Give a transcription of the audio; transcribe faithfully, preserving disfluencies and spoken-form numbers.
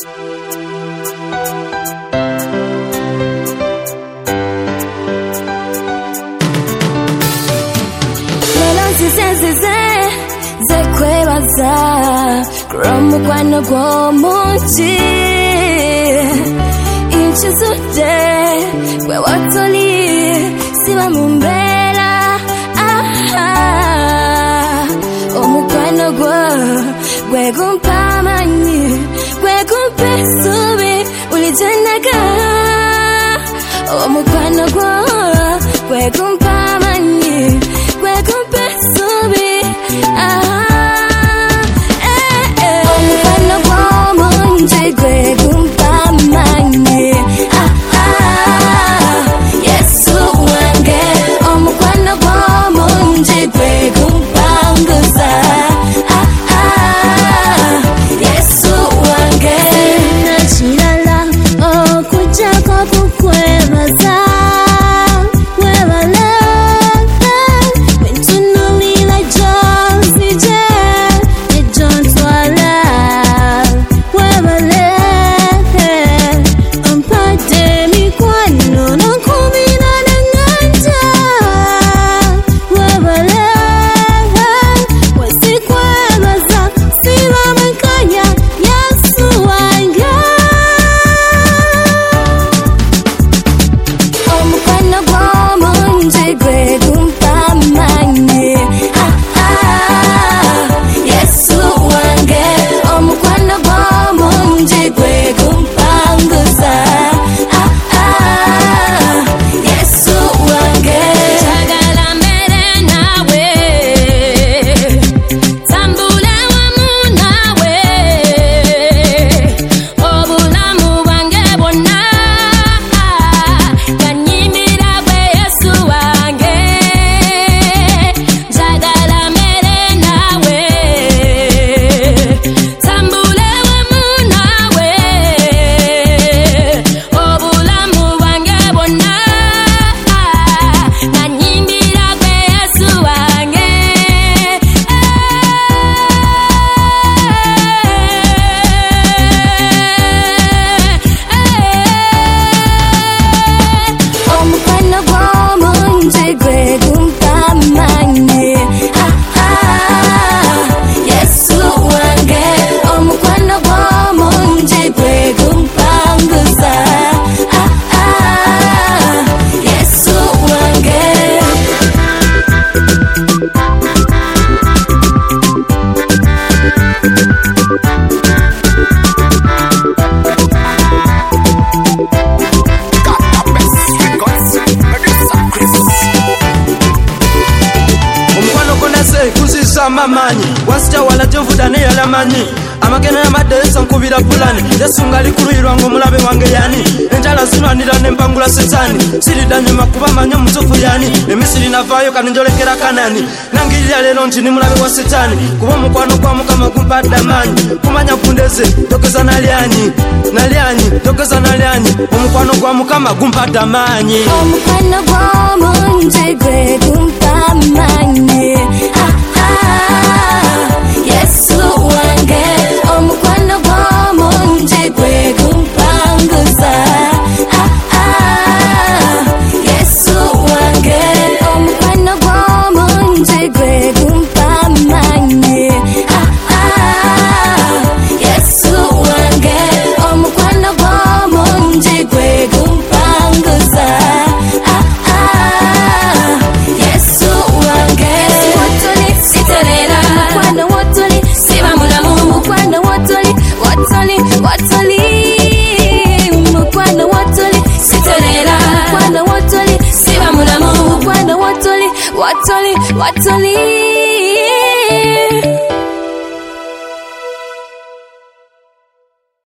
Mukwano gw'omungi inchizudde gwe watoli siba mu mbeera omukwano gwo gwe gumpa amanyi gwe gumpa essuubi buli gye ndaga omukwano gwo gwe gumpa amanyi gwe gumpa essuubi gwe gumpa amanyi Yesu wange omukwano gw'omungi gwe gumpa nguza Yesu wange nakirala okujjako kukwebaza webale wentunulira gy'onzije ejjontwala mamanyi wasita wala jovuda ne yalamanyi amagena amadesa nkubira pulani Yesu ngali kuluyirwa ngo mulabe wange yani enjala zinwanira nembangula setani sirida nyuma kuba manyo mutufu yani emisiri navayo kaninjolekera kanani nangirira lero nti ni mulabe wa setani kuba mukwano kwa mukama gumpa damanyi kumanya kundeze tokeza nalyanyi nalyanyi tokeza nalyanyi omukwano kwa mukama gumpa damanyi omukwano gw'omungi gwe gumpa amanyi Yesu wange omukwano gw'omungi gwe gumpa nguza Yesu wange omukwano gw'omungi gwe gumpa amanyi Yesu wange omukwano gw'omungi gwe gumpa nguza Yesu wange siterera mukwano wotoli siba mulamu mukwano wotoli wotoli wotoli mukwano wotoli siterera mukwano wotoli siba mulamu mukwano wotoli wotoli wotoli